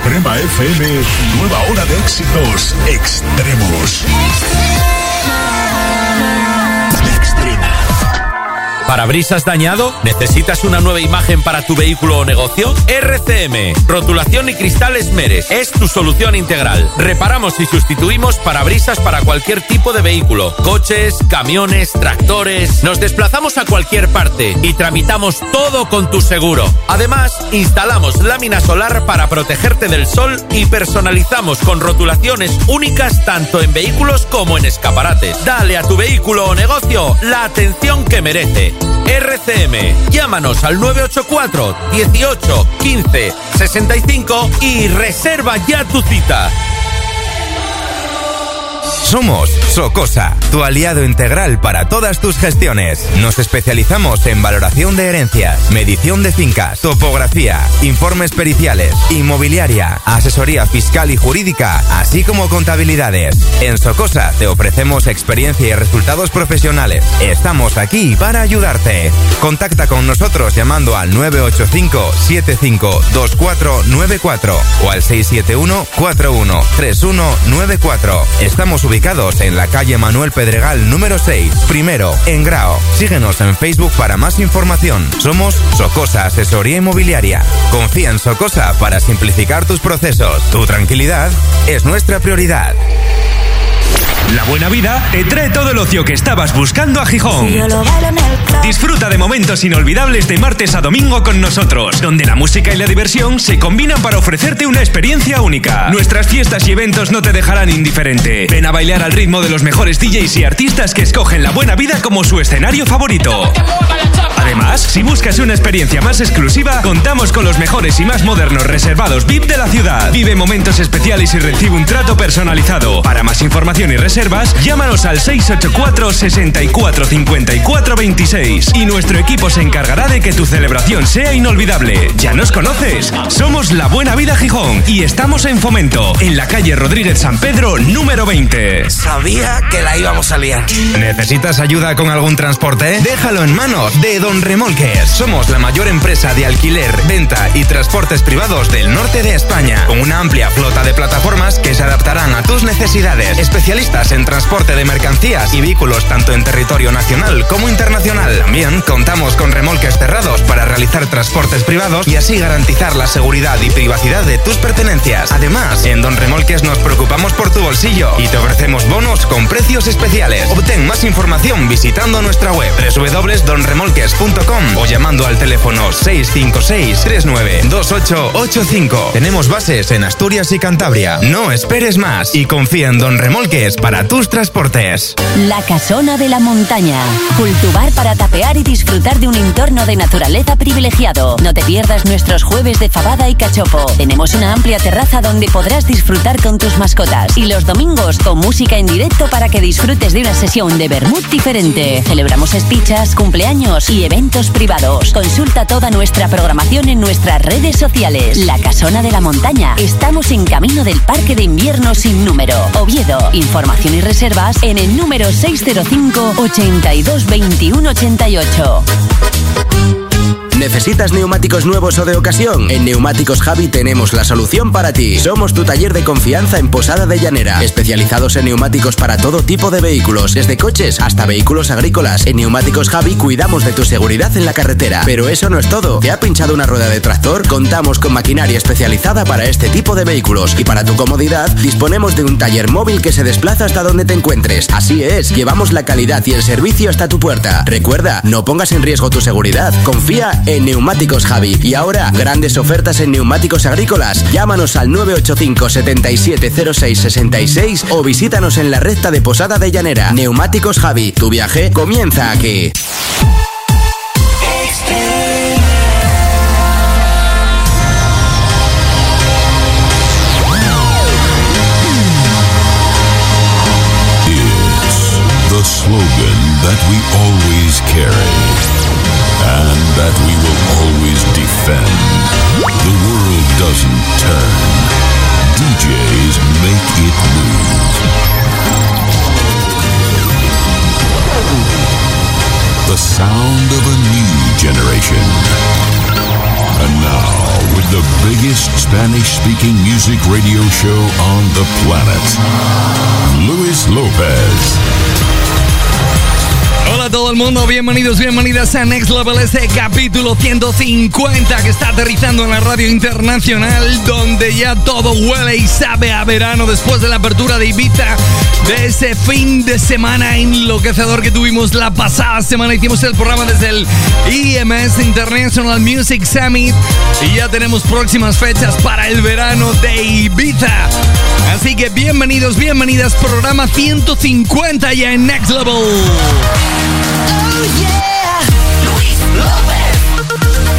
Extrema FM, nueva ola de éxitos extremos. Extrema. ¿Parabrisas dañado? ¿Necesitas una nueva imagen para tu vehículo o negocio? RCM, Rotulación y Cristales Meres, es tu solución integral. Reparamos y sustituimos parabrisas para cualquier tipo de vehículo. Coches, camiones, tractores. Nos desplazamos a cualquier parte y tramitamos todo con tu seguro. Además, instalamos lámina solar para protegerte del sol y personalizamos con rotulaciones únicas tanto en vehículos como en escaparates. Dale a tu vehículo o negocio la atención que merece. RCM, llámanos al 984 18 15 65 y reserva ya tu cita. Somos Socosa, tu aliado integral para todas tus gestiones. Nos especializamos en valoración de herencias, medición de fincas, topografía, informes periciales, inmobiliaria, asesoría fiscal y jurídica, así como contabilidades. En Socosa te ofrecemos experiencia y resultados profesionales. Estamos aquí para ayudarte. Contacta con nosotros llamando al 985 75 2494 o al 671 41 3194. Estamos ubicados en la calle Manuel Pedregal número 6, primero, en Grao. Síguenos en Facebook para más información. Somos Socosa Asesoría Inmobiliaria. Confía en Socosa para simplificar tus procesos. Tu tranquilidad es nuestra prioridad. La buena vida te trae todo el ocio que estabas buscando a Gijón. Disfruta de momentos inolvidables de martes a domingo con nosotros, donde la música y la diversión se combinan para ofrecerte una experiencia única. Nuestras fiestas y eventos no te dejarán indiferente. Ven a bailar al ritmo de los mejores DJs y artistas que escogen la buena vida como su escenario favorito. Además, si buscas una experiencia más exclusiva, contamos con los mejores y más modernos reservados VIP de la ciudad. Vive momentos especiales y recibe un trato personalizado. Para más información y reservas, llámanos al 684 64 54 26 y nuestro equipo se encargará de que tu celebración sea inolvidable. ¿Ya nos conoces? Somos La Buena Vida Gijón y estamos en Fomento, en la calle Rodríguez San Pedro, número 20. Sabía que la íbamos a liar. ¿Necesitas ayuda con algún transporte? Déjalo en manos de Don Remolques. Somos la mayor empresa de alquiler, venta y transportes privados del norte de España, con una amplia flota de plataformas que se adaptarán a tus necesidades. Especialistas en transporte de mercancías y vehículos tanto en territorio nacional como internacional. También contamos con remolques cerrados para realizar transportes privados y así garantizar la seguridad y privacidad de tus pertenencias. Además, en Don Remolques nos preocupamos por tu bolsillo y te ofrecemos bonos con precios especiales. Obtén más información visitando nuestra web www.donremolques.com o llamando al teléfono 656 39 2885. Tenemos bases en Asturias y Cantabria. No esperes más y confía en Don Remolques para tus transportes. La Casona de la Montaña. Cultivar para tapear y disfrutar de un entorno de naturaleza privilegiado. No te pierdas nuestros jueves de fabada y cachopo. Tenemos una amplia terraza donde podrás disfrutar con tus mascotas. Y los domingos con música en directo para que disfrutes de una sesión de vermut diferente. Celebramos espichas, cumpleaños y eventos privados. Consulta toda nuestra programación en nuestras redes sociales. La Casona de la Montaña. Estamos en camino del Parque de Invierno sin número, Oviedo. Información y reservas en el número 605 82 21 88. ¿Necesitas neumáticos nuevos o de ocasión? En Neumáticos Javi tenemos la solución para ti. Somos tu taller de confianza en Posada de Llanera, especializados en neumáticos para todo tipo de vehículos, desde coches hasta vehículos agrícolas. En Neumáticos Javi cuidamos de tu seguridad en la carretera. Pero eso no es todo. ¿Te ha pinchado una rueda de tractor? Contamos con maquinaria especializada para este tipo de vehículos y para tu comodidad disponemos de un taller móvil que se desplaza hasta donde te encuentres. Así es, llevamos la calidad y el servicio hasta tu puerta. Recuerda, no pongas en riesgo tu seguridad. Confía en Neumáticos Javi. Y ahora, grandes ofertas en neumáticos agrícolas. Llámanos al 985 77 06 66 o visítanos en la recta de Posada de Llanera. Neumáticos Javi, tu viaje comienza aquí. It's the slogan that we always carry. And that we will always defend. The world doesn't turn. DJs make it move. The sound of a new generation. And now, with the biggest Spanish-speaking music radio show on the planet, Luis Lopez. Hola a todo el mundo, bienvenidos, bienvenidas a Next Level, este capítulo 150 que está aterrizando en la radio internacional, donde ya todo huele y sabe a verano después de la apertura de Ibiza, de ese fin de semana enloquecedor que tuvimos la pasada semana. Hicimos el programa desde el IMS International Music Summit y ya tenemos próximas fechas para el verano de Ibiza. Así que bienvenidos, bienvenidas, programa 150 ya en Next Level. Oh yeah, Luis Lopez.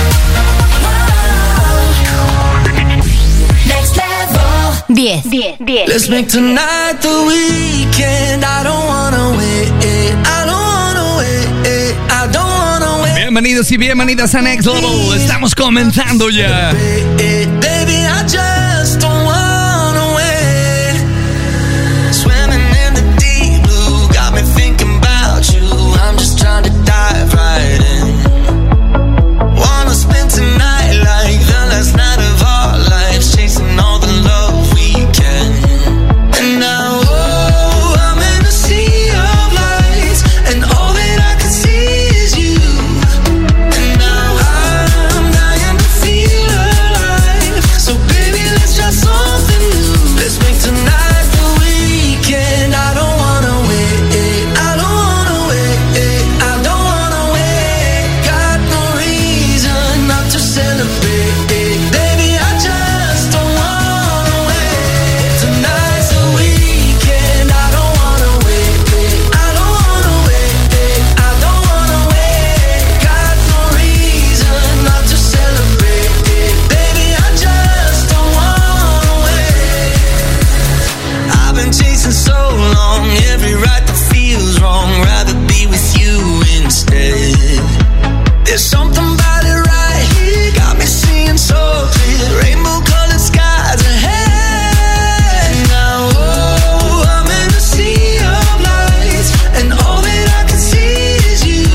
Next level. 10. Let's make tonight the weekend. I don't wanna wait. I don't wanna wait. I don't wanna wait. Bienvenidos y bienvenidas a Next Level. Estamos comenzando ya. Baby, I just don't wanna wait. Swimming in the deep blue got me thinking about you. I'm just trying to dive right in. Wanna spend tonight like the last night of our lives, chasing all the love we can. And now, oh, I'm in a sea of lights, and all that I can see is you. And now I'm dying to feel alive. So baby, let's try something new. Let's make tonight the weekend. I don't wanna wait. I don't wanna wait. I don't wanna wait. Got no reason not to celebrate. Baby, I just don't wanna wait. Tonight's the weekend. I don't wanna wait. I don't wanna wait. I don't wanna wait. Got no reason not to celebrate. Baby, I just don't wanna wait. I've been chasing so long, every right that feels wrong. Rather be with you instead. There's something about it right here, got me seeing so clear. Rainbow-colored skies ahead. Now, oh, I'm in a sea of lights, and all that I can see is you.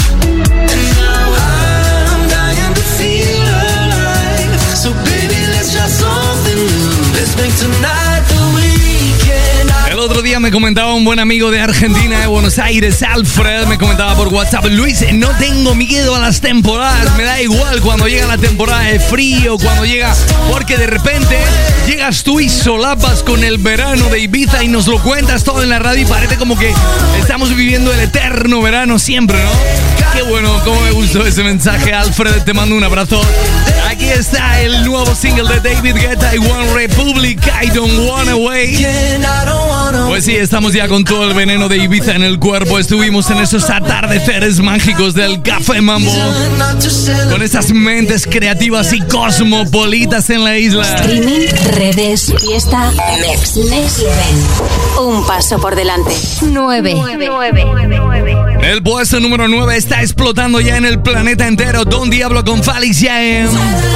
And now I'm dying to feel alive. So baby, let's try something new. Let's make tonight the weekend. El otro día me comentaba un buen amigo de Argentina, de Buenos Aires, Alfred, me comentaba por WhatsApp: Luis, no tengo miedo a las temporadas, me da igual cuando llega la temporada de frío, cuando llega, porque de repente llegas tú y solapas con el verano de Ibiza y nos lo cuentas todo en la radio y parece como que estamos viviendo el eterno verano siempre, ¿no? Qué bueno, cómo me gustó ese mensaje, Alfred, te mando un abrazo. Aquí está el nuevo single de David Guetta y One Republic, I Don't Wanna Wait. Pues sí, estamos ya con todo el veneno de Ibiza en el cuerpo. Estuvimos en esos atardeceres mágicos del Café Mambo, con esas mentes creativas y cosmopolitas en la isla. Streaming, redes, fiesta, Next Level. Un paso por delante. 9. El puesto número 9 está explotando ya en el planeta entero. Don Diablo con Felix James.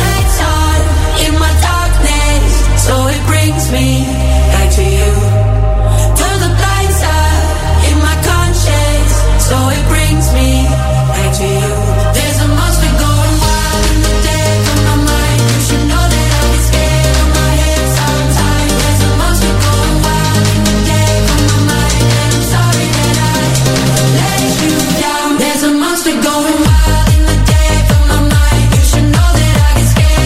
So it brings me back to you. To the blind side in my conscience. So it brings me back to you. There's a monster going wild in the dead of my mind. You should know that I get scared of my head sometimes. There's a monster going wild in the dead of my mind. And I'm sorry that I let you down. There's a monster going wild in the dead of my mind. You should know that I get scared.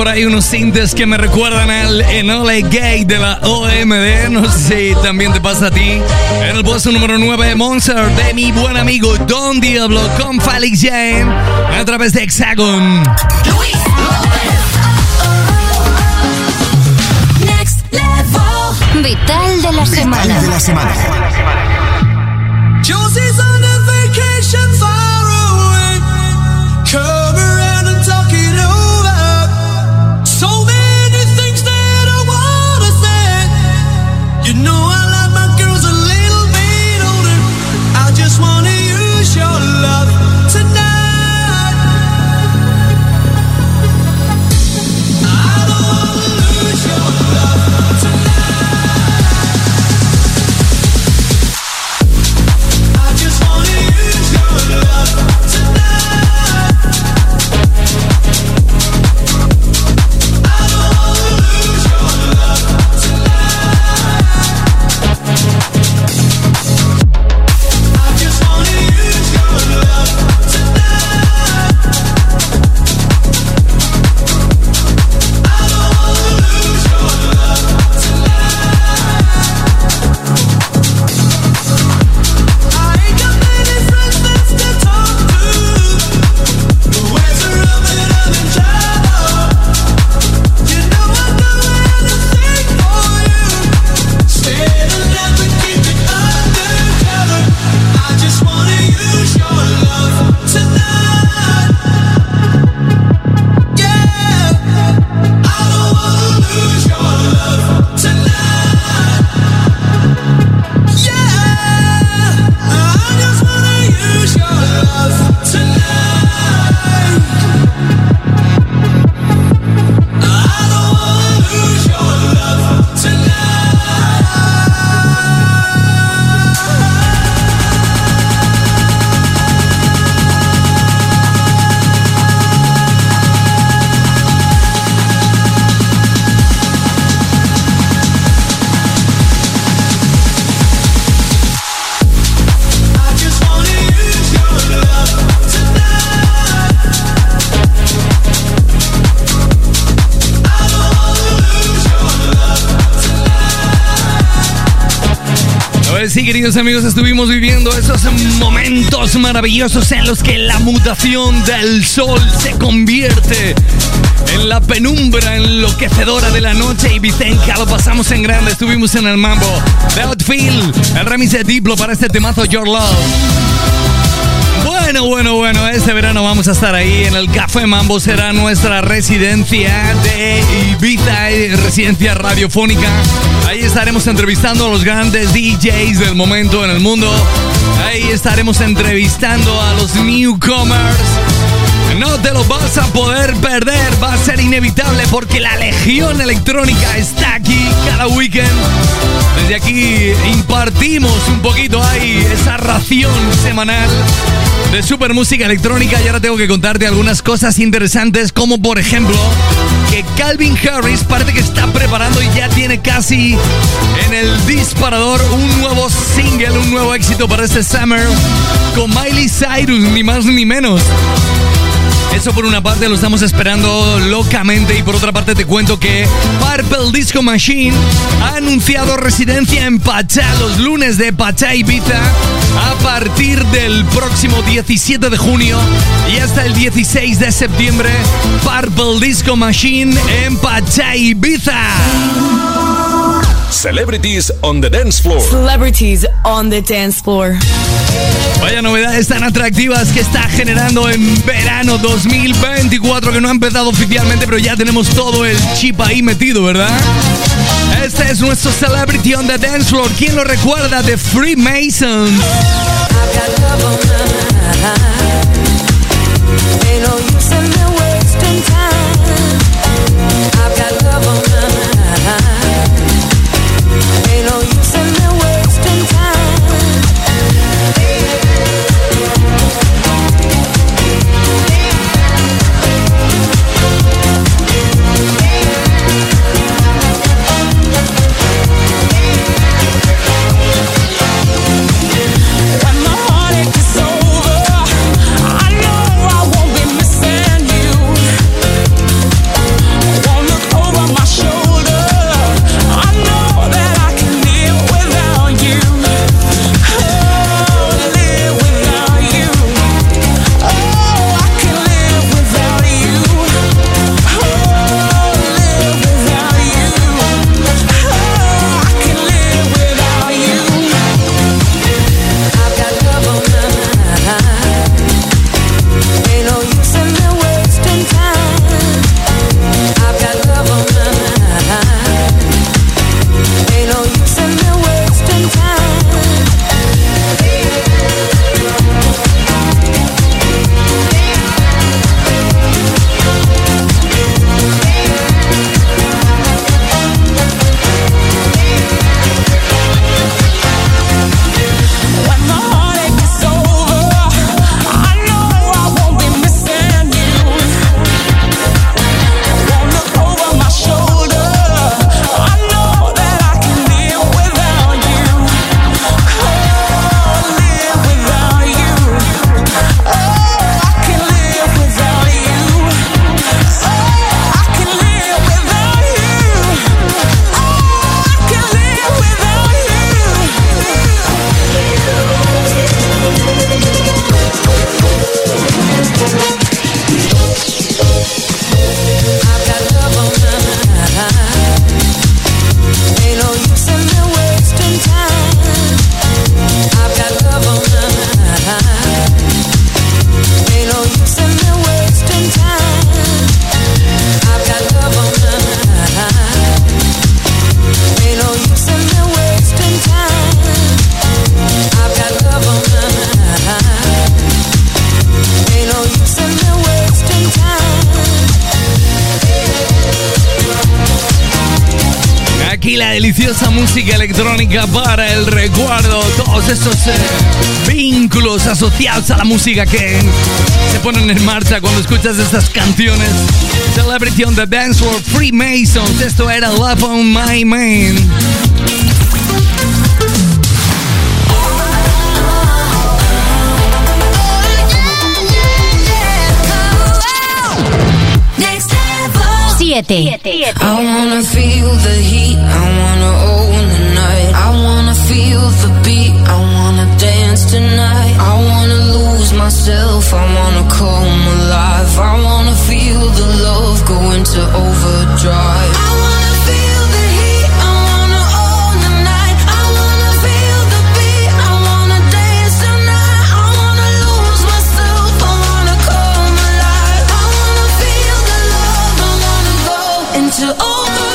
por ahí unos sintes que me recuerdan al Enola Gay de la OMD. No sé si también te pasa a ti. En el puesto número 9, Monster de mi buen amigo Don Diablo con Felix James a través de Hexagon. Luis López. Next Level. Vital de la semana. Josie's on a vacation far away. Come around and talk it over. So many things that I wanna say. You know I like my girls a little bit older. I just wanna use your love tonight. I don't wanna lose your love tonight. Sí, queridos amigos, estuvimos viviendo esos momentos maravillosos en los que la mutación del sol se convierte en la penumbra enloquecedora de la noche y Vicenca, lo pasamos en grande, estuvimos en el mambo. The Outfield, el remix de Diplo para este temazo Your Love. Bueno, este verano vamos a estar ahí en el Café Mambo, será nuestra residencia de Ibiza, residencia radiofónica. Ahí estaremos entrevistando a los grandes DJs del momento en el mundo. Ahí estaremos entrevistando a los newcomers. No te lo vas a poder perder, va a ser inevitable porque la Legión Electrónica está aquí cada weekend. Desde aquí impartimos un poquito ahí esa ración semanal de super música electrónica y ahora tengo que contarte algunas cosas interesantes, como por ejemplo que Calvin Harris parece que está preparando y ya tiene casi en el disparador un nuevo single, un nuevo éxito para este summer con Miley Cyrus, ni más ni menos. Eso por una parte lo estamos esperando locamente y por otra parte te cuento que Purple Disco Machine ha anunciado residencia en Pachá los lunes de Pachá Ibiza a partir del próximo 17 de junio y hasta el 16 de septiembre. Purple Disco Machine en Pachá Ibiza. Celebrities on the dance floor. Celebrities on the dance floor. Vaya novedades tan atractivas que está generando en verano 2024, que no ha empezado oficialmente, pero ya tenemos todo el chip ahí metido, ¿verdad? Este es nuestro Celebrity on the Dance Floor. ¿Quién lo recuerda? The Freemasons. When my heartache is over, I know I won't be missing you. aquí la deliciosa música electrónica para el recuerdo. Todos estos vínculos asociados a la música que se ponen en marcha cuando escuchas estas canciones. Celebrity on the Dance Floor, Freemasons. Esto era Love on My Man. I wanna feel the heat, I wanna own the night. I wanna feel the beat, I wanna dance tonight. I wanna lose myself, I wanna come alive. I wanna feel the love go into overdrive. I wanna feel the heat, I wanna own the night. I wanna feel the beat, I wanna dance tonight. I wanna lose myself, I wanna come alive. I wanna feel the love, I wanna go into overdrive.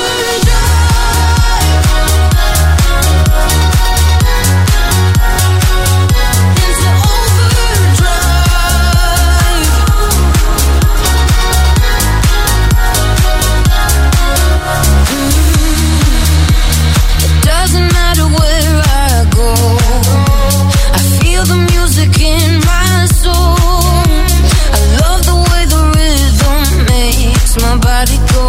My body go.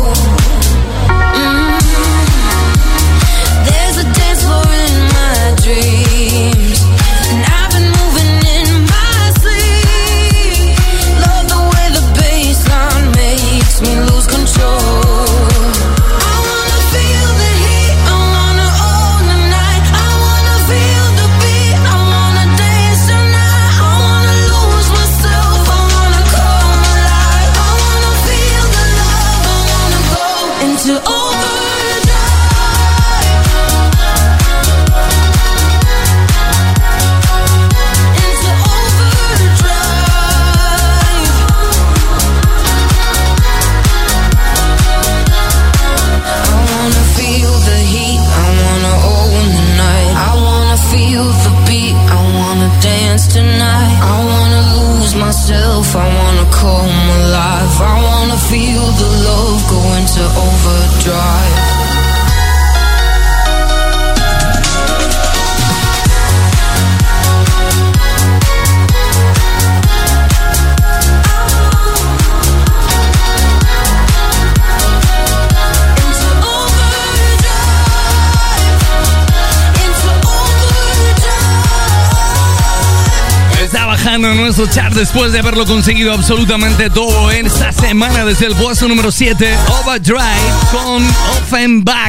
There's a dance floor in my dreams, and I've been moving in my sleep. Love the way the bassline makes me lose control. I wanna feel the heat, I wanna own the night. I wanna feel the beat, I wanna dance tonight. I wanna lose myself, I wanna come alive. I wanna feel the love, I wanna go into overdrive. Into overdrive. I wanna feel the heat, I wanna own the night. I wanna feel the beat, I wanna dance tonight. I wanna lose myself, I wanna come alive. I wanna feel the love go into overdrive. Está bajando en nuestro chart después de haberlo conseguido absolutamente todo en esta semana desde el puesto número 7, Overdrive con Offenbach.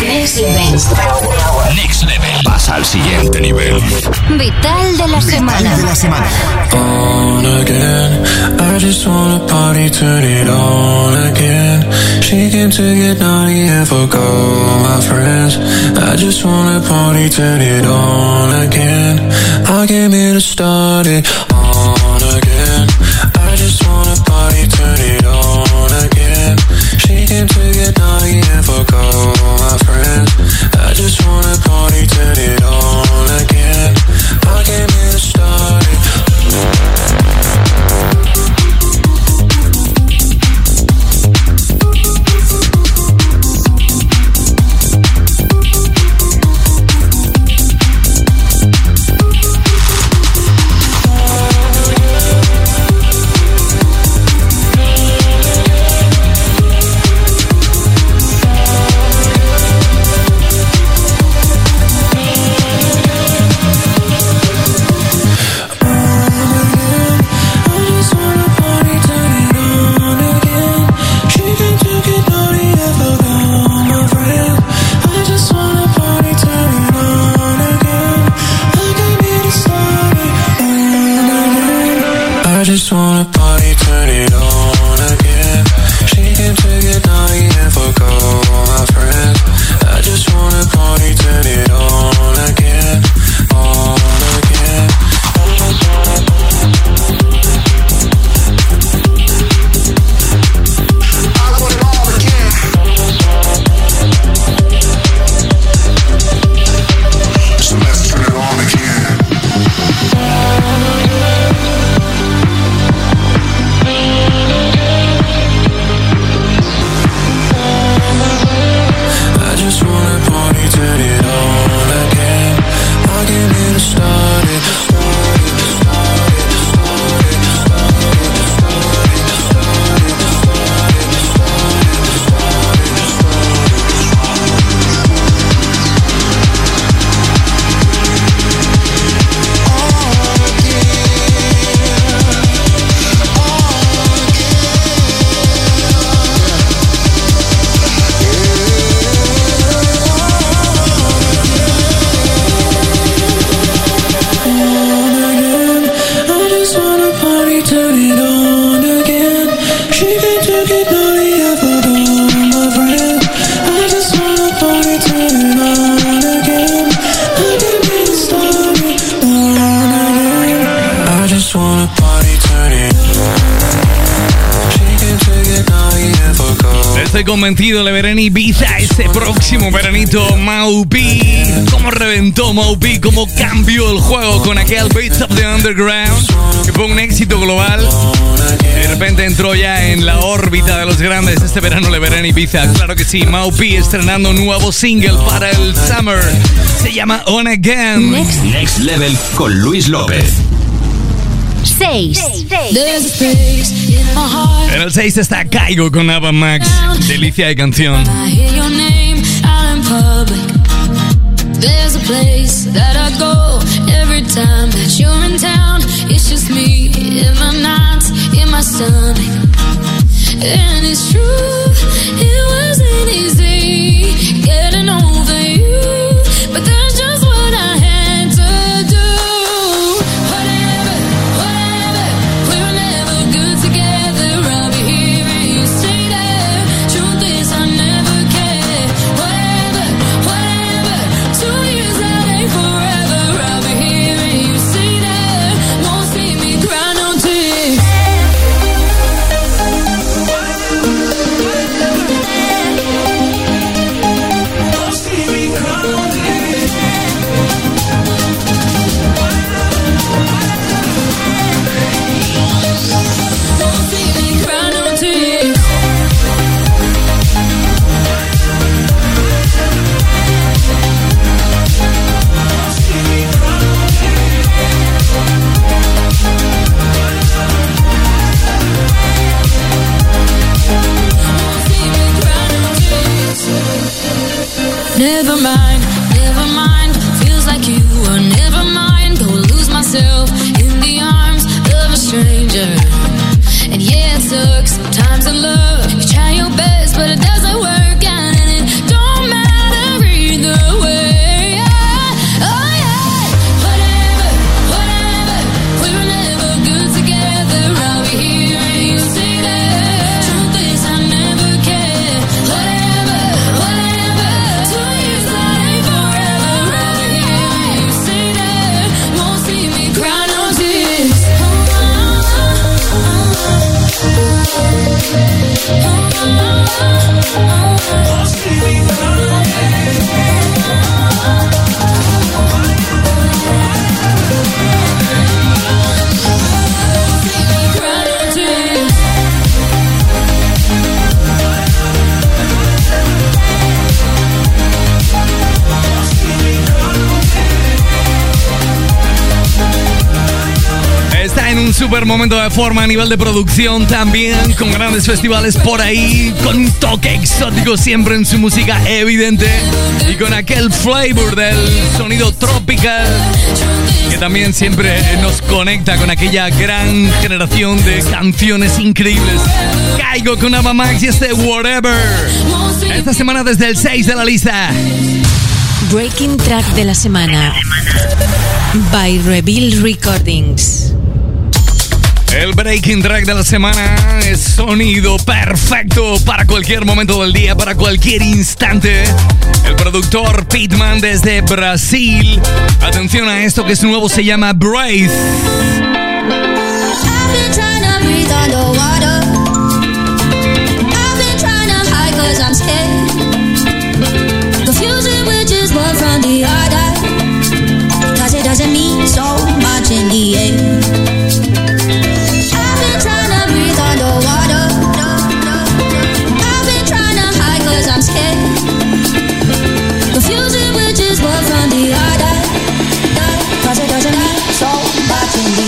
Next Level. Pasa al siguiente nivel. Vital de la semana. On again, I just wanna party, turn it on again. She came to get naughty and forgot my friends. I just wanna party, turn it on again. I came here to start it on again. I just wanna party, turn it on again. She came to get naughty and forgot my friends. I just wanna party, turn it on again. I came here to start it. convencido le verán Ibiza este próximo veranito. Maupi, cómo reventó Maupi, cómo cambió el juego con aquel Beats of the Underground, que fue un éxito global. De repente entró ya en la órbita de los grandes. Este verano le verán Ibiza, claro que sí. Maupi estrenando un nuevo single para el Summer. Se llama On Again. Next Level con Luis López. 6. En el 6 está Caigo con Ava Max. Delicia de canción. There's a place that I go every time that you're in town. It's just me in my nights, in my stomach. And it's true, it wasn't easy getting over you, but that's just what I had to do. Whatever, we were never good together. I'll be here and you stay there. Truth is I never cared. Whatever, 2 years that ain't forever. I'll be here and you stay there. Won't see me cry no tears. Never mind, feels like you were never mind. Go lose myself in the arms of a stranger. And yeah, it sucks sometimes in love. You try your best, but it doesn't work out, and it don't matter either way. Oh yeah, whatever, we were never good together. I'll be here and you stay there. Truth is I never cared. Whatever, 2 years that ain't forever. I'll be here and you stay there. Won't see me cry no tears. Won't see me cry no tears. Está en un super momento de forma a nivel de producción también, con grandes festivales por ahí, con un toque exótico siempre en su música evidente y con aquel flavor del sonido tropical que también siempre nos conecta con aquella gran generación de canciones increíbles. Caigo con Ava Max y este Whatever. Esta semana desde el 6 de la lista. Breaking Track de la semana by Reveal Recordings. El breaking track de la semana es sonido perfecto para cualquier momento del día, para cualquier instante. El productor Pitman desde Brasil. Atención a esto que es nuevo, se llama Brace. Doesn't mean so much in the end. I've been trying to breathe underwater. I've been trying to hide 'cause I'm scared. Confusing which is one from the other. 'Cause it doesn't mean so much in the end.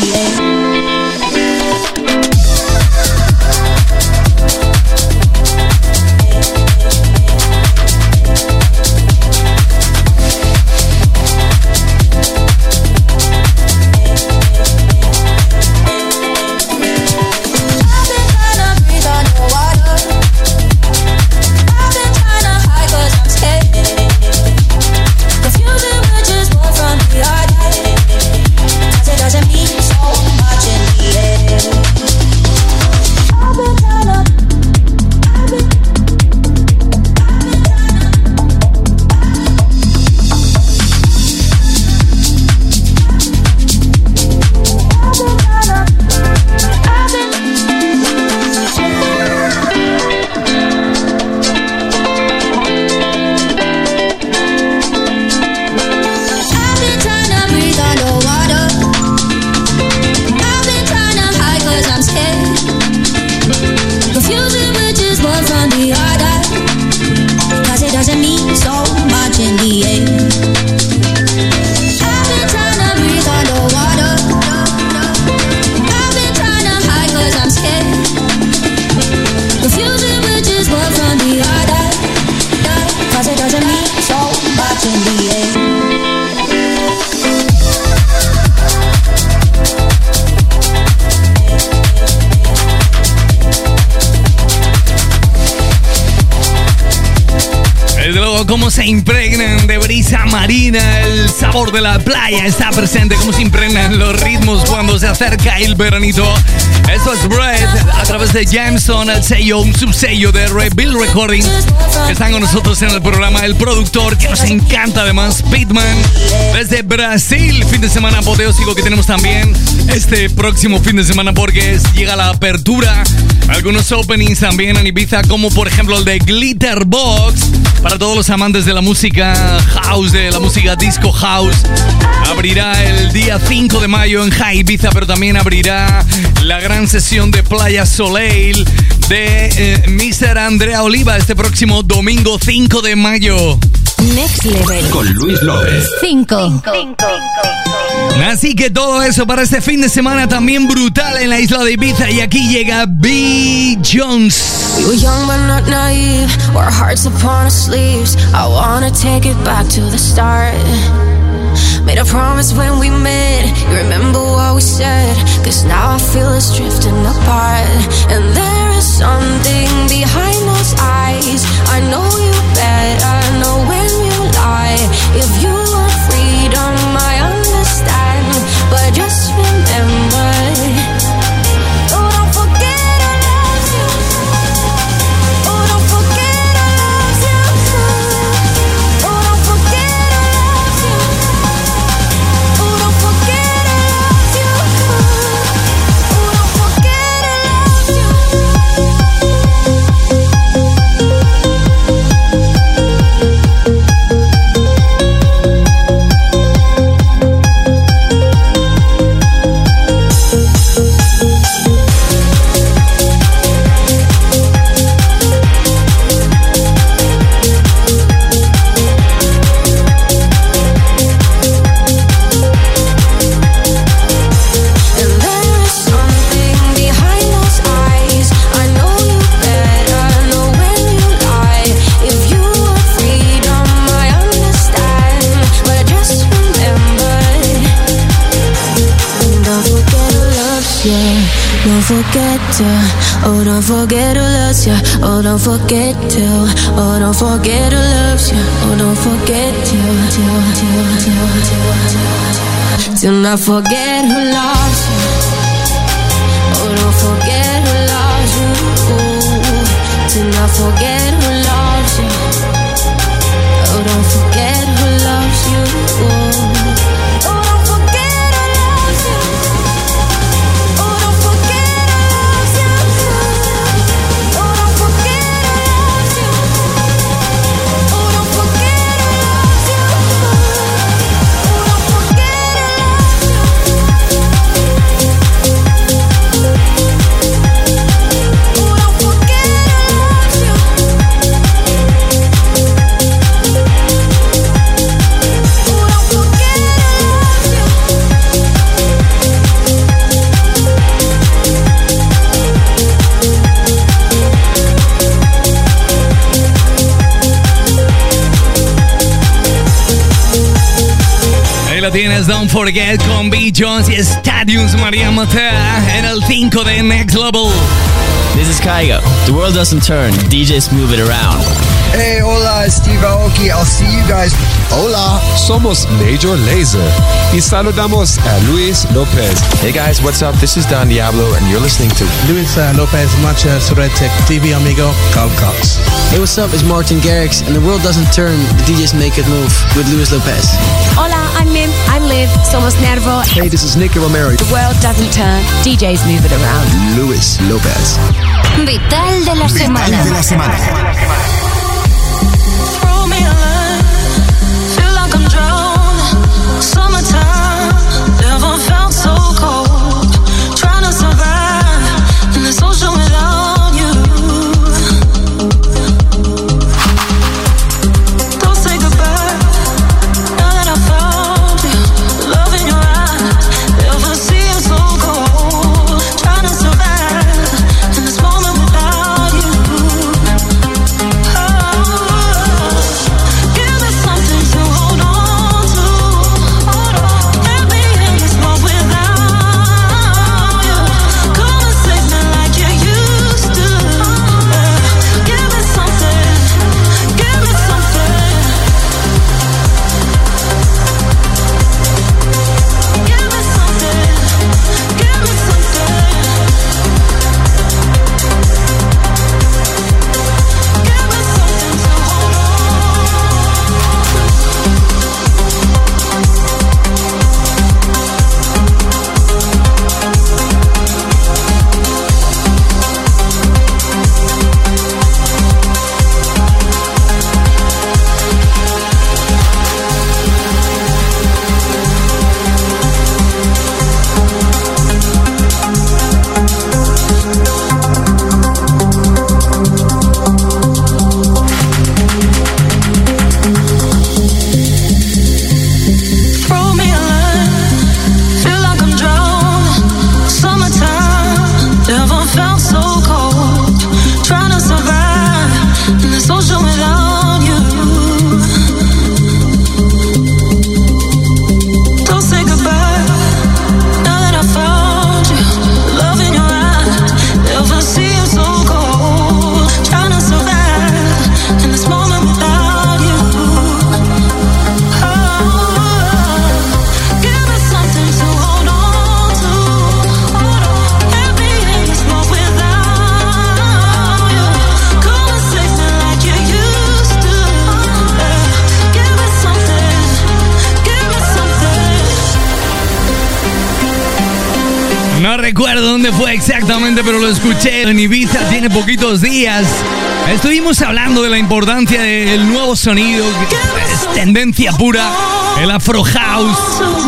Desde luego, cómo se impregnan de brisa marina, el sabor de la playa está presente, cómo se impregnan los ritmos cuando se acerca el veranito. Esto es Bread a través de Jameson, el sello, un subsello de Reveal Recordings, que están con nosotros en el programa. El productor que nos encanta además, Pitman, desde Brasil. Fin de semana apoteósico que tenemos también este próximo fin de semana, porque llega la apertura. Algunos openings también en Ibiza, como por ejemplo el de Glitterbox, para todos los amantes de la música house, de la música disco house. Abrirá el día 5 de mayo en High Ibiza, pero también abrirá la gran sesión de Playa Soleil de Mr. Andrea Oliva este próximo domingo 5 de mayo. Next Level con Luis López. 5. Así que todo eso para este fin de semana también brutal en la isla de Ibiza. Y aquí llega B. Jones. We were young but not naive, our hearts upon our sleeves. I wanna take it back to the start. Made a promise when we met, you remember what we said? Cause now I feel us drifting apart. And there is something behind those eyes. I know you better know when you lie. If you want freedom, I understand. But just remember, oh, don't forget I love you. Oh, don't forget I love you. Oh, don't forget I love you. Oh, don't forget I love you. Oh, don't forget I love you. Don't forget to, oh don't forget who loves you. Oh don't forget to, oh don't forget who loves you. Oh don't forget to not forget who loves you. Oh don't forget who loves you. Oh, to not forget who loves you. Oh don't forget who loves you. Oh. Tienes Don't Forget con B. Jones y Stadiums María Matea en el 5 de Next Level. This is Kaigo. The world doesn't turn, DJs move it around. Hey, hola, es Steve Aoki. I'll see you guys. Hola, somos Major Lazer y saludamos a Luis López. Hey guys, what's up? This is Don Diablo and you're listening to Luis López, Macha Suretic, TV Amigo, Carl Cox. Hey, what's up? It's Martin Garrix and the world doesn't turn, the DJs make it move with Luis López. Hola, I'm Mim. I'm Liv. Somos Nervo. Hey, this is Nicky Romero. The world doesn't turn, DJs move it around. Luis López. Vital de la semana. De la semana. Oh recuerdo dónde fue exactamente, pero lo escuché en Ibiza, tiene poquitos días. Estuvimos hablando de la importancia del nuevo sonido, que es tendencia pura, el Afro House.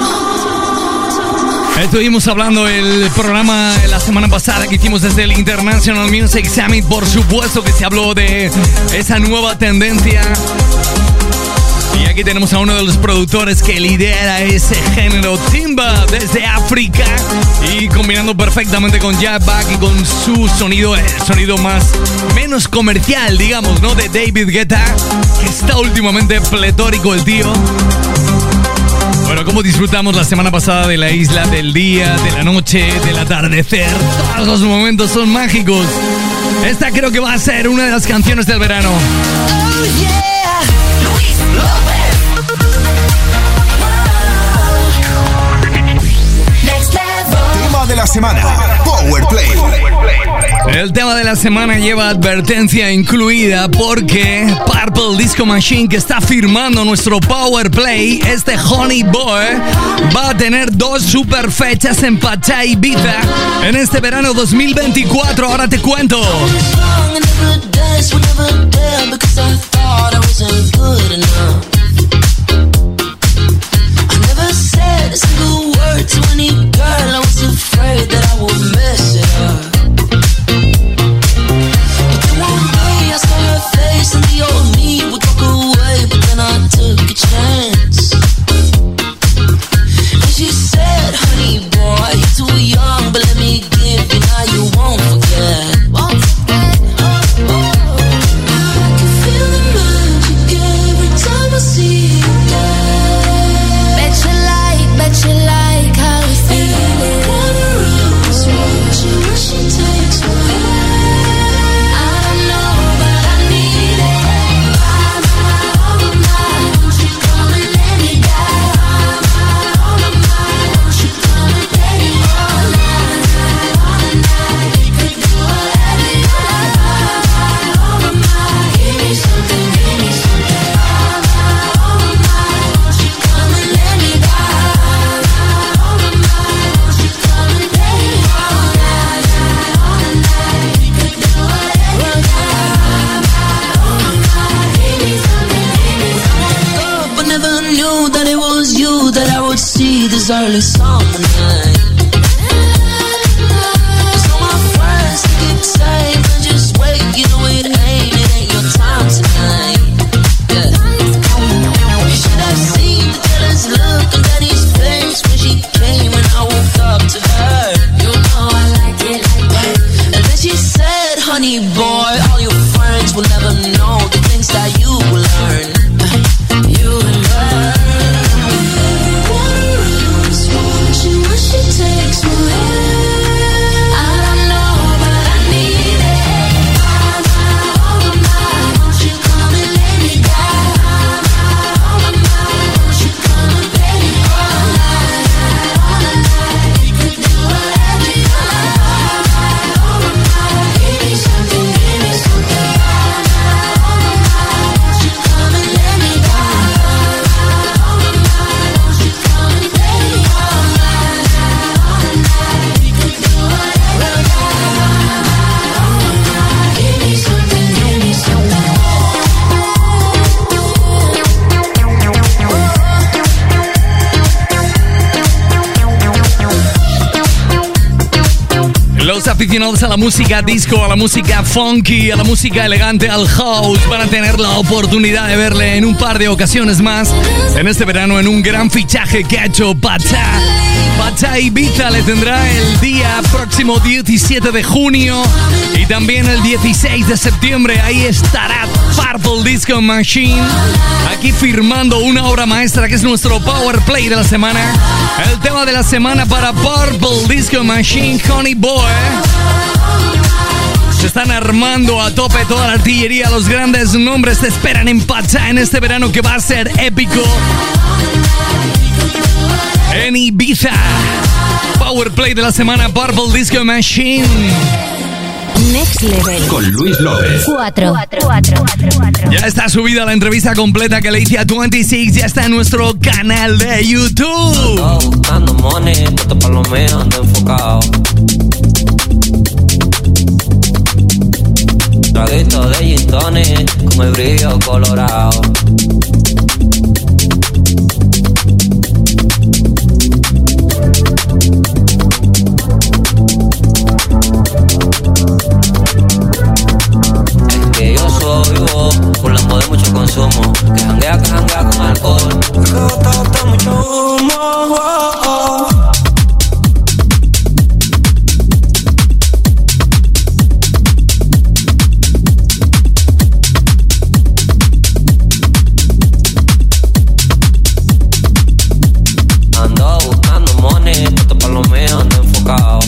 Estuvimos hablando del programa la semana pasada que hicimos desde el International Music Summit. Por supuesto que se habló de esa nueva tendencia. Y aquí tenemos a uno de los productores que lidera ese género, Timba, desde África. Y combinando perfectamente con Jack Back y con su sonido, el sonido menos comercial, digamos, ¿no? De David Guetta, que está últimamente pletórico el tío. Bueno, ¿cómo disfrutamos la semana pasada de la isla, del día, de la noche, del atardecer? Todos los momentos son mágicos. Esta creo que va a ser una de las canciones del verano. Oh yeah, Luis López. Tema de la semana, Power Play. El tema de la semana lleva advertencia incluida porque Purple Disco Machine, que está firmando nuestro Power Play, este Honey Boy, va a tener 2 super fechas en Pachá, Ibiza en este verano 2024. Ahora te cuento. Early summer night. So my friends think it's safe and just wait. You know it ain't your time tonight. Yeah. You should have seen the jealous look on Daddy's face when she came and I woke up to her. You know I like it like that. And then she said, honey boy, all your friends will never know the things that you will learn. You will learn. Takes me Los aficionados a la música disco, a la música funky, a la música elegante, al house, van a tener la oportunidad de verle en un par de ocasiones más en este verano en un gran fichaje que ha hecho Pachá. Pachá Ibiza le tendrá el día próximo 17 de junio y también el 16 de septiembre. Ahí estará Purple Disco Machine, aquí firmando una obra maestra que es nuestro Power Play de la semana. El tema de la semana para Purple Disco Machine, Honey Boy. Se están armando a tope toda la artillería. Los grandes nombres te esperan en Pachá en este verano que va a ser épico. En Ibiza, Power Play de la semana, Purple Disco Machine. Next Level. Con Luis López. 4. Ya está subida la entrevista completa que le hice a 26. Ya está en nuestro canal de YouTube. Ando buscando money, puesto para lo mío, ando enfocado. Traguito de gin tonic, con el brillo colorado. Es que yo soy vos, burlando de mucho consumo, que janguea con alcohol. Que bota mucho humo. Ando buscando money, puesto para lo mío, ando enfocado.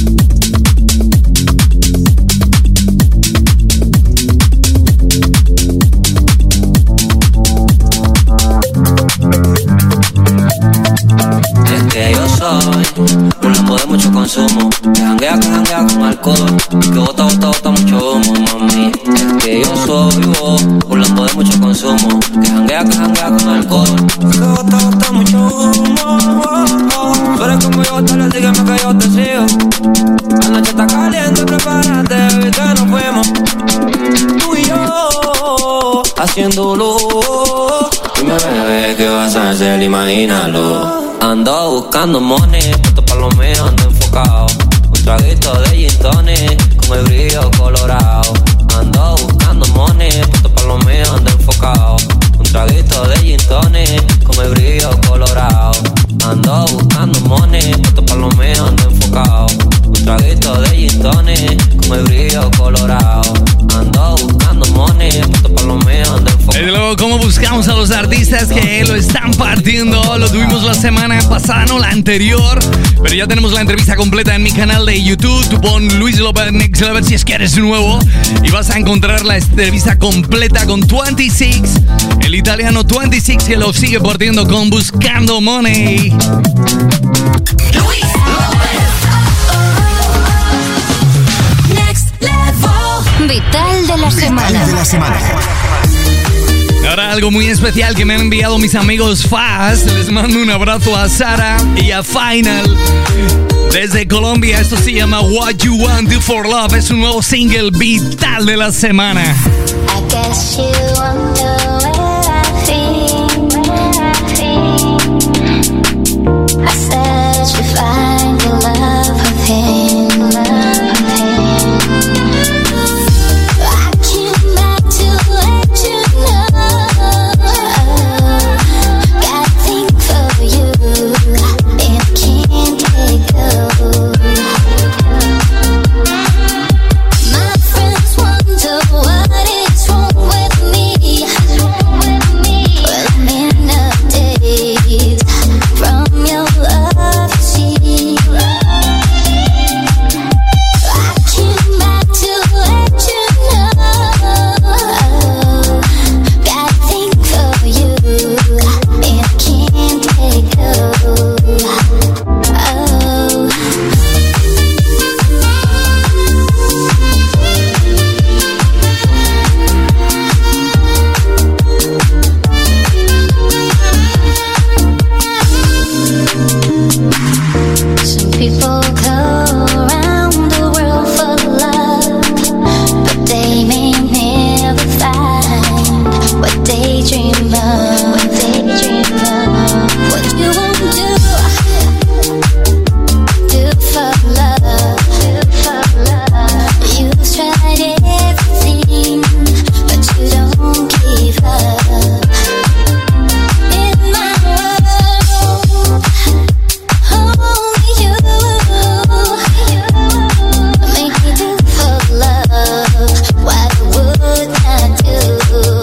Es que yo soy un lambo de mucho consumo, que janguea con alcohol, y que bota mucho humo, mami. Es que yo soy vos, un lambo de mucho consumo, que janguea con alcohol, y que bota mucho humo. Tú eres como yo, dale, dígame que yo te sigo. La noche está caliente, prepárate, baby, que nos fuimos. Tú y yo, haciéndolo. Dime, bebé, ¿qué vas a hacer? Imagínalo. Ando buscando money, puesto para lo mío, ando enfocado. Un traguito de gin tonic, con el brillo colorado. Ando buscando money, puesto para lo mío, ando enfocado. Un traguito de gin tonic, con el brillo colorado. Ando buscando money, puesto para lo mío, ando enfocado. Un traguito de gin tonic, con el brillo colorado. Ando buscando money, puesto para lo mío, ando enfocado. Y luego, ¿cómo buscamos a los artistas que lo están partiendo? Lo tuvimos la semana pasada, no la anterior. Pero ya tenemos la entrevista completa en mi canal de YouTube. Tú pon Luis López Next Level si es que eres nuevo. Y vas a encontrar la entrevista completa con 26. El italiano 26 que lo sigue partiendo con Buscando Money. Luis López. Next Level. Vital de la semana. Ahora algo muy especial que me han enviado mis amigos Fast. Les mando un abrazo a Sara y a Final desde Colombia. Esto se llama What You Want Do For Love. Es un nuevo single vital de la semana. I guess you wonder where I feel. I said you find your love within. I came back to let you know. Got a thing for you, and I can't let go. My friends wonder what is wrong with me. Well, I'm in a daze from your love, see. I came back to let you know. Got a thing for you, and I can't let go. Oh. Some people go around the world for love, but they may never find what they dream of. What you won't do for love. You've tried everything, but you don't give up. In my world, only you make me do for love what I would not do.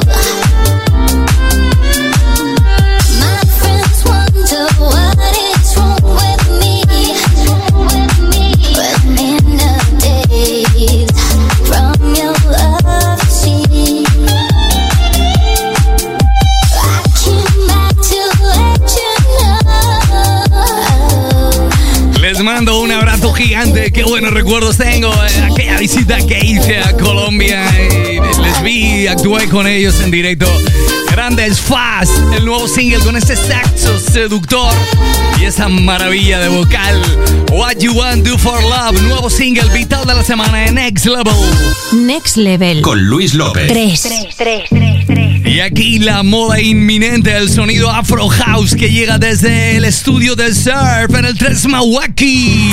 My friends wonder what is wrong with me. Well, I'm in a daze from your love, see. I came back to let you know. Les mando un abrazo gigante. Qué buenos recuerdos tengo de aquella visita que hice a Colombia. Y les vi, actué con ellos en directo. Grandes Fast, el nuevo single con ese saxo seductor y esa maravilla de vocal. What You Want Do For Love, nuevo single vital de la semana en Next Level. Next Level. Con Luis López. 3. Y aquí la moda inminente, el sonido Afro House que llega desde el estudio de Surf en el 3 Milwaukee.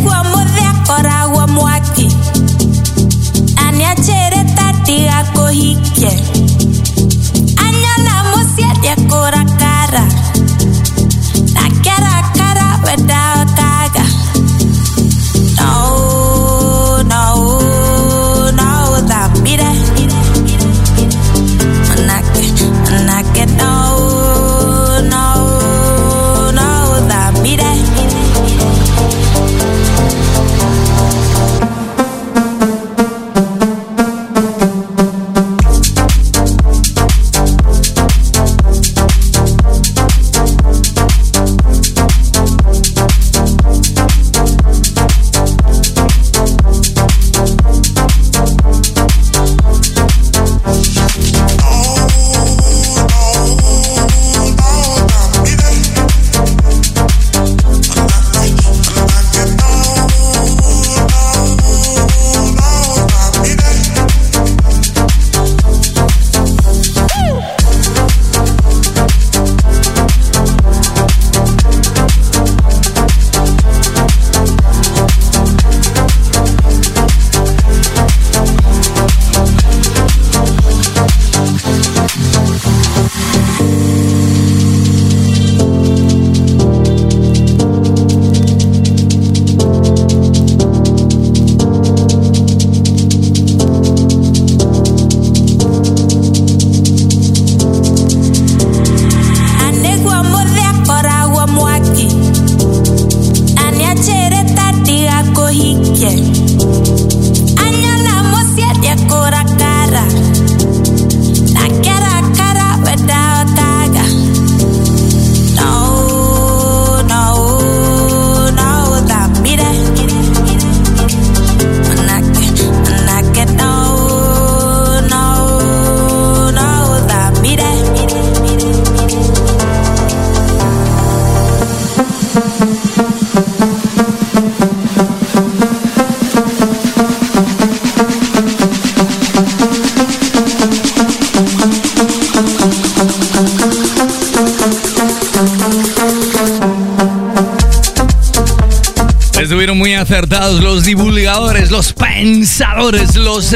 Estuvieron muy acertados los divulgadores, los pensadores, los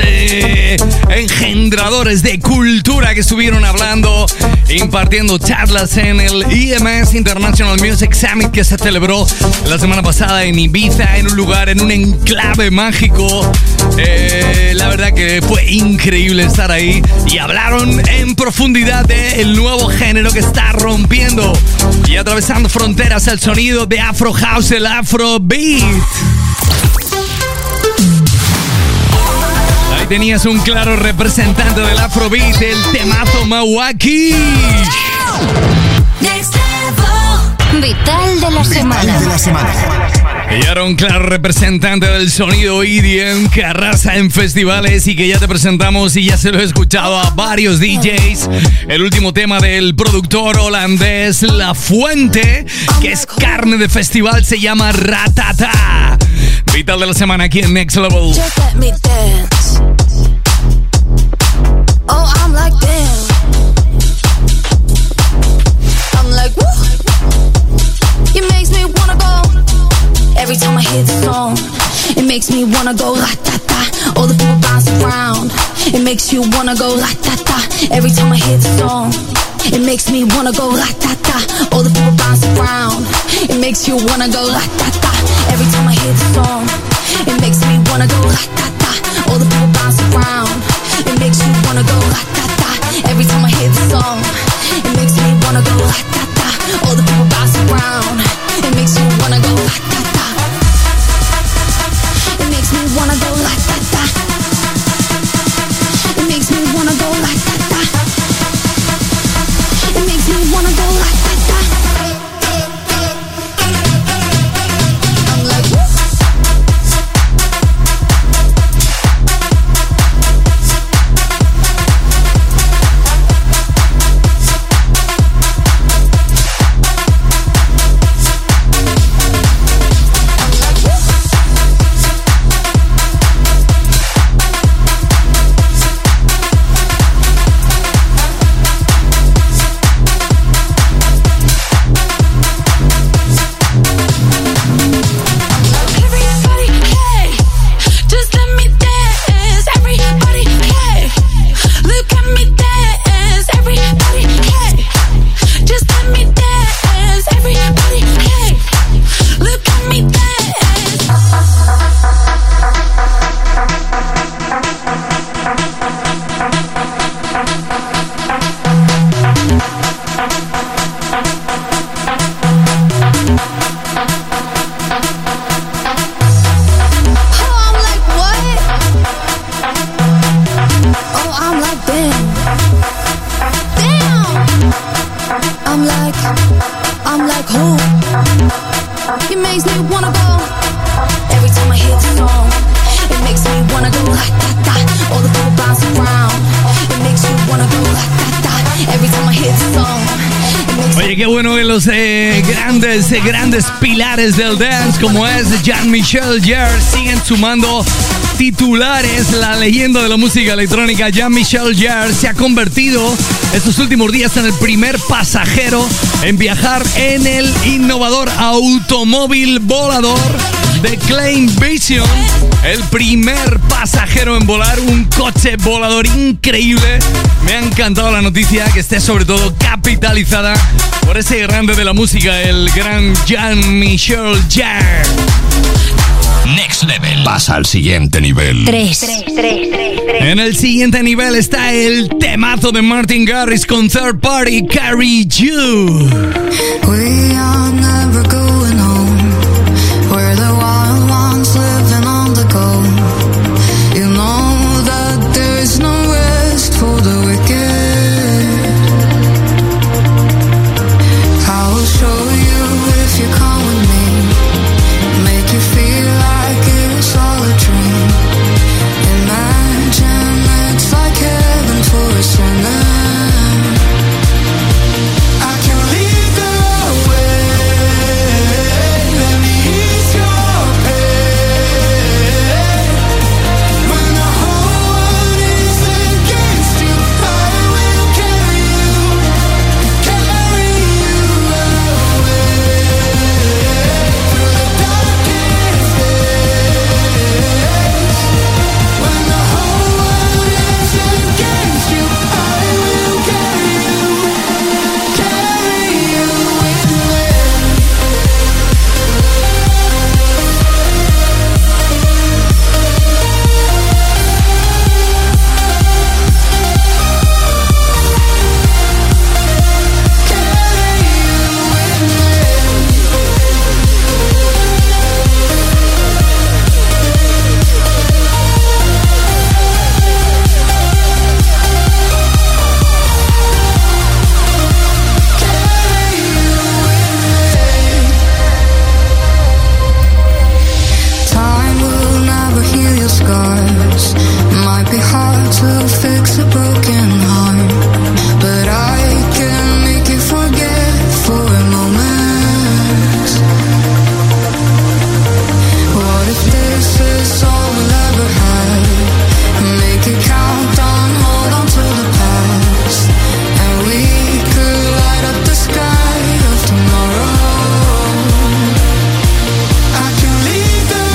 engendradores de cultura que estuvieron hablando, impartiendo charlas en el IMS International Music Summit que se celebró la semana pasada en Ibiza, en un lugar, en un enclave mágico. La verdad que fue increíble estar ahí y hablaron en profundidad del nuevo género que está rompiendo y atravesando fronteras, el sonido de Afro House, el Afro Beat. Ahí tenías un claro representante del Afrobeat, el temazo Milwaukee. Vital de la semana. Y ahora un claro representante del sonido EDM que arrasa en festivales y que ya te presentamos y ya se lo he escuchado a varios DJs. El último tema del productor holandés La Fuente, que es carne de festival, se llama Ratata. Vital de la semana aquí en Next Level. Just let me dance. Oh, I'm like damn. I'm like woo. It makes me wanna go. Every time I hear the song, it makes me wanna go ra-ta-ta. All the people bounce around. It makes you wanna go ra-ta-ta. Every time I hear the song, it makes me wanna go ra-ta-ta. All the people bounce around. It makes you wanna go ra-ta-ta. Every time I hear the song, it makes me wanna go ra-ta-ta. All the people bounce around. It makes you wanna go ra-ta-ta. Every time I hear the song, it makes me wanna go ra-ta-ta. All the people bounce around. It makes you wanna go ra-ta-ta. It makes me wanna go ra-ta-ta. It makes me wanna go ra-ta-ta. It makes me wanna go ra-ta-ta. I'm like woo. I'm like, who? It makes me wanna go. Every time I hear the song, it makes me wanna go like that. All the people bounce around. It makes you wanna go like that. Every time I hear the song. Oye, qué bueno que los grandes pilares del dance como es Jean-Michel Jarre siguen sumando titulares. La leyenda de la música electrónica Jean-Michel Jarre se ha convertido estos últimos días en el primer pasajero en viajar en el innovador automóvil volador de Klein Vision. El primer pasajero en volar un coche volador increíble. Me ha encantado la noticia, que esté sobre todo capitalizada por ese grande de la música, el gran Jean-Michel Jarre. Next Level. Pasa al siguiente nivel. 3. En el siguiente nivel está el temazo de Martin Garrix con Third Party, Carry You. We are never going home. We're the wild ones living on the go. You know that there is no rest for the wicked. I will show you if you come with me. Make you feel like it's all a dream. Imagine it's like heaven for a sinner. I can lead the way. Let me ease your pain. When the whole world is against you, I will carry you away. Through the darkest days. When the whole world is against you, I will carry you with me. Time will never heal your scars. Might be hard to fix a broken heart, but I can make you forget for a moment. What if this is all we'll ever have? Make it count down, hold on to the past, and we could light up the sky of tomorrow. I can lead the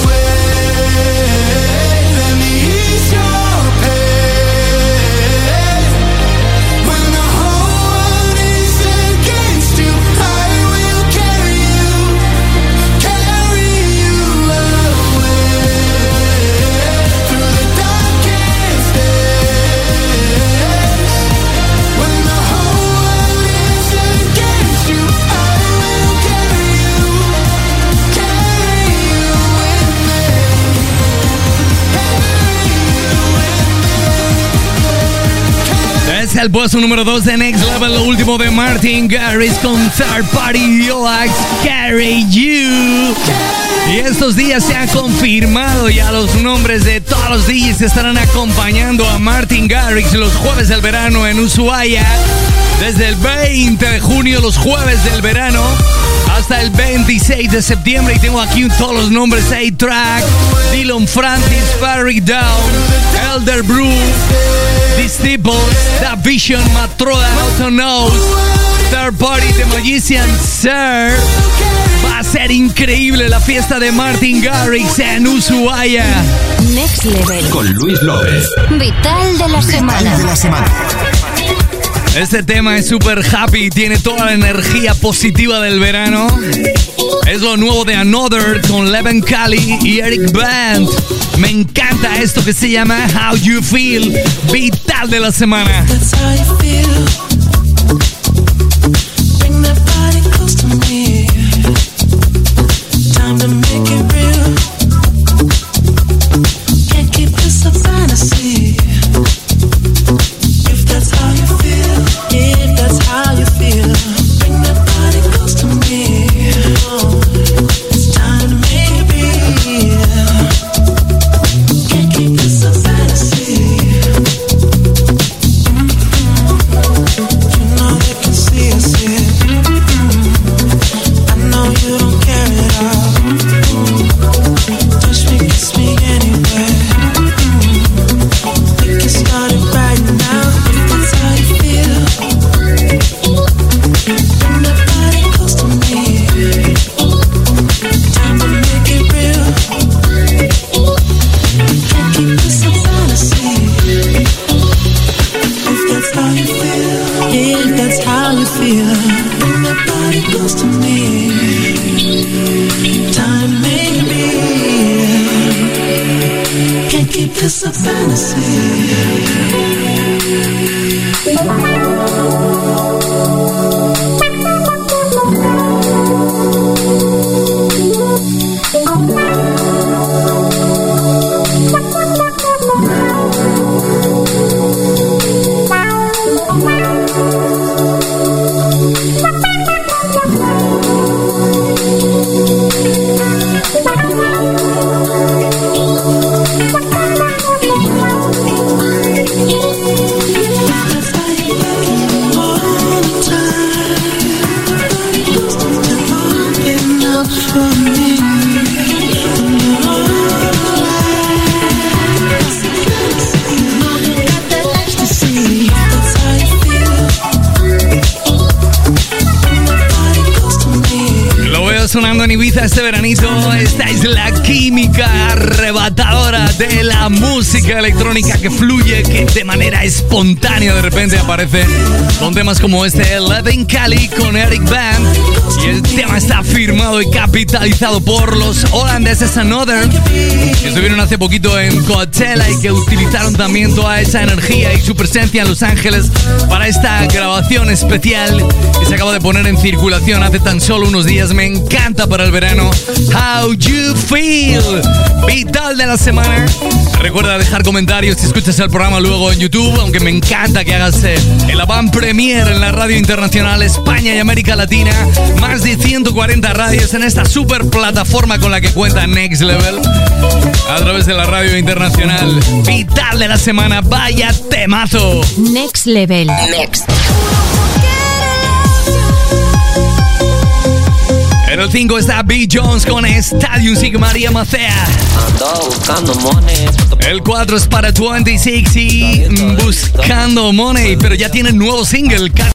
way. Let me ease your pain. When the whole world is against you, I will carry you away. Through the darkest days. When the whole world is against you, I will carry you with me. Es el puesto número 2 de Next Level, lo último de Martin Garrix con Third Party Relax, Carry You. Y estos días se ha confirmado ya los nombres de todos los DJs que estarán acompañando a Martin Garrix los jueves del verano en Ushuaia. Desde el 20 de junio, los jueves del verano, hasta el 26 de septiembre. Y tengo aquí todos los nombres: A-Track, Dylan Francis, Barry Down, Elder Brew, Disciples, Da Vision, Matroda, Auto Knows, Third Party, The Magician, Sir. Va a ser increíble la fiesta de Martin Garrix en Ushuaia. Next Level. Con Luis López. Vital de la semana. Este tema es super happy, tiene toda la energía positiva del verano. Es lo nuevo de Another con Leven Kali y Eric Band. Me encanta esto que se llama How You Feel, vital de la semana. That's how you feel. Bring that body close to me. Time to make it real. Can't keep this a fantasy. If that's how you feel, if that's how you feel. when that body goes to me. Time made me. Can't keep this a fantasy. Sonando en Ibiza este veranito, esta es la química arrebatadora de la música electrónica que fluye, que de manera espontánea de repente aparece con temas como este, Living Cali con Eric Band, y el tema está firmado y capitalizado por los holandeses Another, que estuvieron hace poquito en Coachella y que utilizaron también toda esa energía y su presencia en Los Ángeles para esta grabación especial que se acaba de poner en circulación hace tan solo unos días. Me encanta para el verano. How You Feel, vital de la semana. Recuerda dejar comentarios si escuchas el programa luego en YouTube, aunque me encanta que hagas el avant premier en la radio internacional España y América Latina. Más de 140 radios en esta super plataforma con la que cuenta Next Level a través de la radio internacional. Vital de la semana, vaya temazo. Next Level. Next. En el 5 está B. Jones con Stadium Sig María Macea. El 4 es para 26 y Buscando Money, pero ya tiene nuevo single.